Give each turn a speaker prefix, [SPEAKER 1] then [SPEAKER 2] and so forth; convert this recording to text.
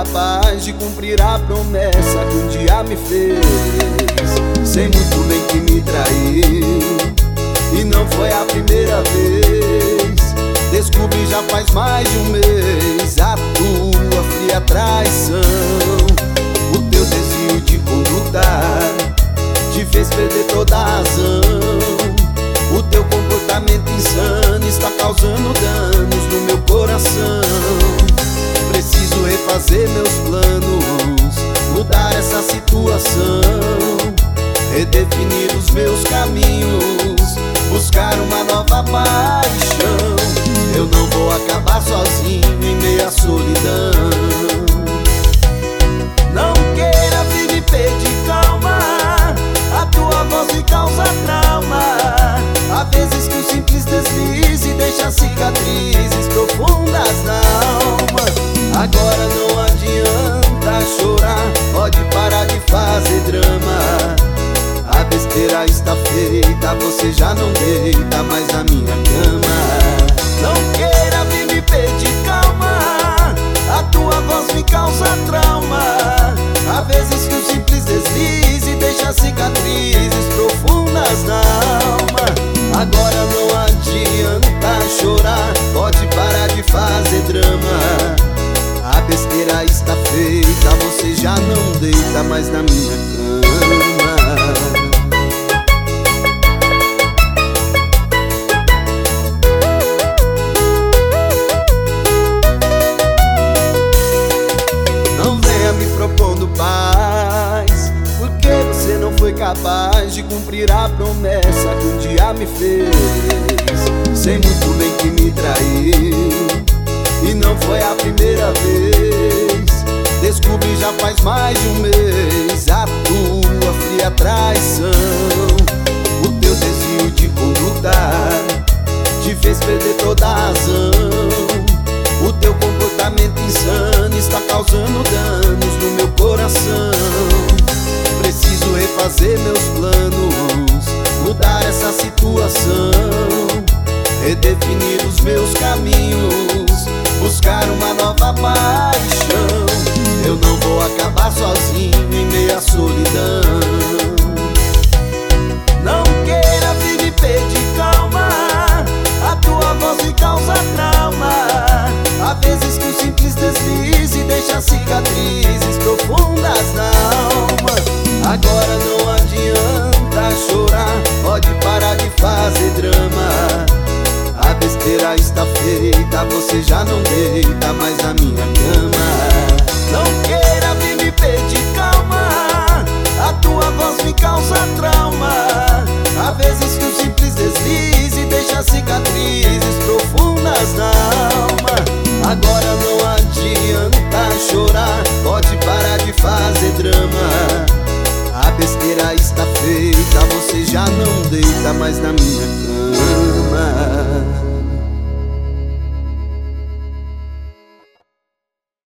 [SPEAKER 1] capaz de cumprir a promessa que um dia me fez. Sei muito bem que me traiu e não foi a primeira vez. Descobri já faz mais de um mês a tua fria traição. O teu desvio de conduta te fez perder toda a razão. O teu comportamento insano está causando danos no meu coração. Preciso refazer meus planos, mudar essa situação, redefinir os meus caminhos, buscar uma nova paixão. Eu não vou acabar sozinho em meio à solidão. Não queira vir me pedir calma, a tua voz me causa trauma. Há vezes que um simples deslize deixa cicatrizes profundas na alma. Agora não adianta chorar, pode parar de fazer drama. A besteira está feita, você já não deita mais na minha cama. Não queira vir me pedir calma, a tua voz me causa trauma. Há vezes que um simples deslize deixa cicatrizes profundas na alma. Agora não adianta chorar, pode parar de fazer drama. A besteira está feita, você já não deita mais na minha cama. Não venha me propondo paz, porque você não foi capaz de cumprir a promessa que um dia me fez. Sei muito bem que me traiu e não foi a primeira vez. Descobri já faz mais de um mês a tua fria traição. O teu desvio de conduta te fez perder toda a razão. O teu comportamento insano está causando danos no meu coração. Preciso refazer meus planos, mudar essa situação, redefinir os meus caminhos, buscar uma nova paixão. Eu não vou acabar sozinho em meio à solidão. Não queira vir me pedir calma, a tua voz me causa trauma. Há vezes que um simples deslize deixa cicatrizes profundas na alma. Agora não adianta chorar, pode parar de fazer drama. A besteira está feita, você já não deita mais na minha cama. Não queira vir me pedir calma, a tua voz me causa trauma. Há vezes que um simples deslize deixa cicatrizes profundas na alma. Agora não adianta chorar, pode parar de fazer drama. A besteira está feita, você já não deita mais na minha cama.